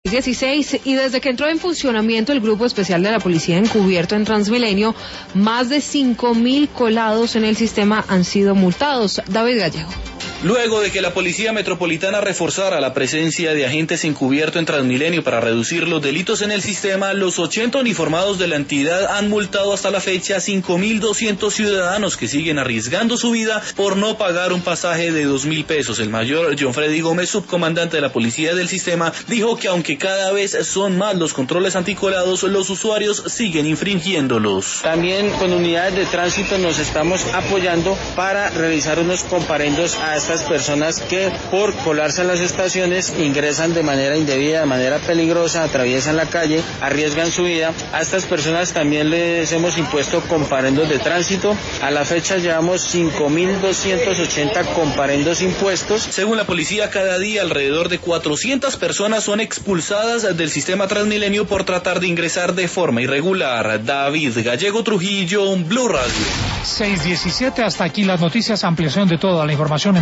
16 y desde que entró en funcionamiento el Grupo Especial de la Policía Encubierto en Transmilenio, más de 5.000 colados en el sistema han sido multados. David Gallego. Luego de que la Policía Metropolitana reforzara la presencia de agentes encubierto en Transmilenio para reducir los delitos en el sistema, los 80 uniformados de la entidad han multado hasta la fecha 5.200 ciudadanos que siguen arriesgando su vida por no pagar un pasaje de 2.000 pesos. El mayor John Freddy Gómez, subcomandante de la Policía del Sistema, dijo que aunque cada vez son más los controles anticolados, los usuarios siguen infringiéndolos. También con unidades de tránsito nos estamos apoyando para realizar unos comparendos a estas personas que por colarse a las estaciones ingresan de manera indebida, de manera peligrosa, atraviesan la calle, arriesgan su vida. A estas personas también les hemos impuesto comparendos de tránsito. A la fecha llevamos 5.280 comparendos impuestos. Según la policía, cada día alrededor de 400 personas son expulsadas del sistema Transmilenio por tratar de ingresar de forma irregular. David Gallego Trujillo, Blue Radio. 6:17, hasta aquí las noticias, ampliación de toda la información.